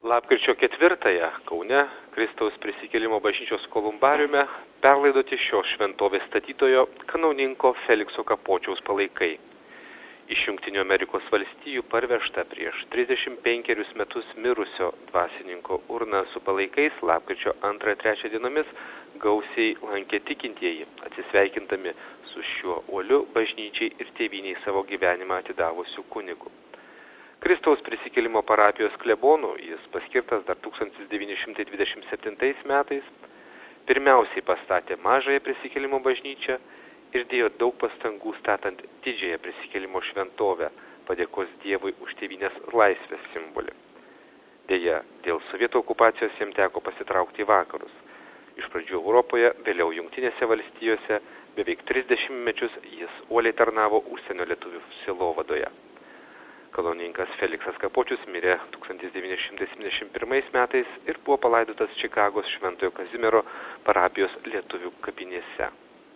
Lapkričio 4-ąją Kaune Kristaus prisikėlimo bažnyčios kolumbariume perlaidoti šios šventovės statytojo kanauninko Felikso Kapočiaus palaikai. Iš Jungtinių Amerikos valstijų parvežta prieš 35 metus mirusio dvasininko urna su palaikais lapkričio 2-3 dienomis gausiai lankė tikintieji, atsisveikintami su šiuo uoliu bažnyčiai ir tėvyniai savo gyvenimą atidavusiu kunigu. Kristaus prisikėlimo parapijos klebonu jis paskirtas dar 1927 metais, pirmiausiai pastatė mažąją prisikėlimo bažnyčią ir dėjo daug pastangų statant didžiąją prisikėlimo šventovę, padėkos Dievui už tėvynės laisvės simbolį. Deja, dėl sovietų okupacijos jam teko pasitraukti į vakarus. Iš pradžių Europoje, vėliau Jungtinėse valstijose, beveik 30 mečius jis uoliai tarnavo užsienio lietuvių sielovadoje. Kanauninkas Feliksas Kapočius mirė 1971 metais ir buvo palaidotas Čikagos Šventojo Kazimiero parapijos lietuvių kapinėse.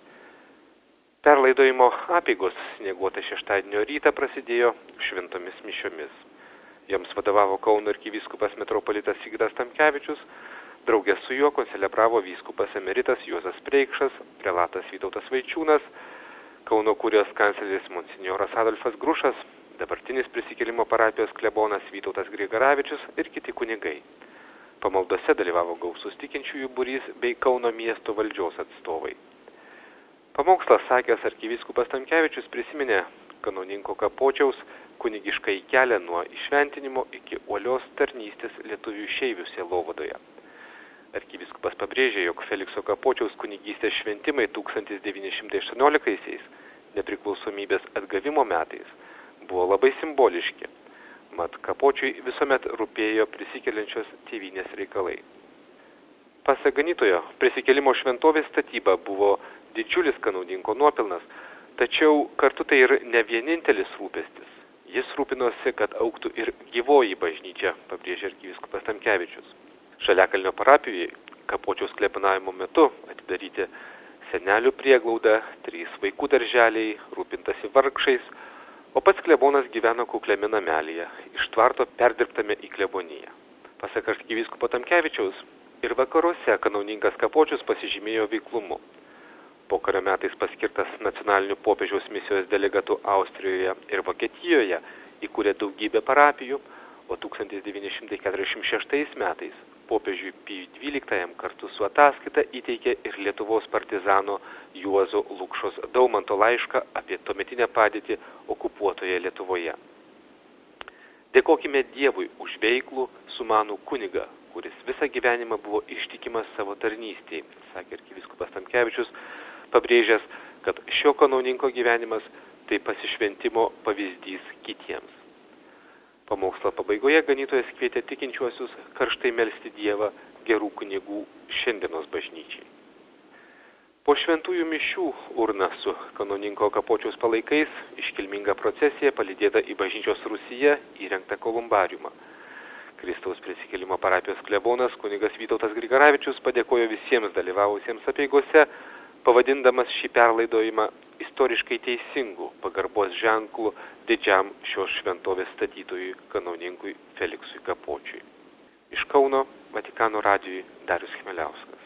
Perlaidojimo apeigos snieguotą šeštadienio rytą prasidėjo šventomis mišiomis. Joms vadovavo Kauno arkivyskupas metropolitas Sigitas Tamkevičius, draugė su juo konselebravo vyskupas emeritas Juozas Preikšas, prelatas Vytautas Vaičiūnas, Kauno kurijos kancleris monsinjoras Adolfas Grušas, dabartinis prisikėlimo parapijos klebonas Vytautas Grigaravičius ir kiti kunigai. Pamaldose dalyvavo gausus tikinčiųjų būrys bei Kauno miesto valdžios atstovai. Pamokslą sakęs arkivyskupas Tamkevičius prisiminė kanauninko Kapočiaus kunigiškai kelią nuo įšventinimo iki uolios tarnystės lietuvių išeivių sielovadoje. Arkivyskupas pabrėžė, jog Felikso Kapočiaus kunigystės šventimai 1918-aisiais, nepriklausomybės atgavimo metais, buvo labai simboliški, mat Kapočiui visuomet rūpėjo prisikeliančios tėvynės reikalai. Pasak ganytojo, prisikėlimo šventovės statyba buvo didžiulis kanauninko nuopelnas, tačiau kartu tai ir ne vienintelis rūpestis. Jis rūpinosi, kad augtų ir gyvoji bažnyčia, pabrėžė arkivyskupas Tamkevičius. Žaliakalnio parapijoje Kapočiaus klebonavimo metu atidaryti senelių prieglauda, 3 vaikų darželiai, rūpintasi vargšais, o pats klebonas gyveno kukliame namelyje, iš tvarto perdirbtame į kleboniją. Pasak arkivyskupo Tamkevičiaus, ir vakaruose kanauninkas Kapočius pasižymėjo veiklumu. Pokario metais paskirtas nacionalinių popiežiaus misijos delegatų Austrijoje ir Vokietijoje įkūrė daugybę parapijų, o 1946 metais popiežiui Pijui XII kartu su ataskaita įteikė ir Lietuvos partizano Juozo Lukšos Daumanto laišką apie tuometinę padėtį okupuotoje Lietuvoje. Dėkokime Dievui už veiklų, sumanų kunigą, kuris visą gyvenimą buvo ištikimas savo tarnystei, sakė arkivyskupas Tamkevičius, pabrėžęs, kad šio kanauninko gyvenimas tai pasišventimo pavyzdys kitiems. Pamokslo pabaigoje ganytojas kvietė tikinčiuosius karštai melsti Dievą gerų kunigų šiandienos bažnyčiai. Po šventųjų mišių urna su kanauninko Kapočiaus palaikais iškilminga procesija palydėta į bažnyčios rūsyje įrengtą kolumbariumą. Kristaus prisikėlimo parapijos klebonas kunigas Vytautas Grigaravičius padėkojo visiems dalyvavusiems apeigose, pavadindamas šį perlaidojimą istoriškai teisingų pagarbos ženklų didžiam šios šventovės statytojui kanauninkui Feliksui Kapočiui. Iš Kauno Vatikano radijui Darius Chmeliauskas.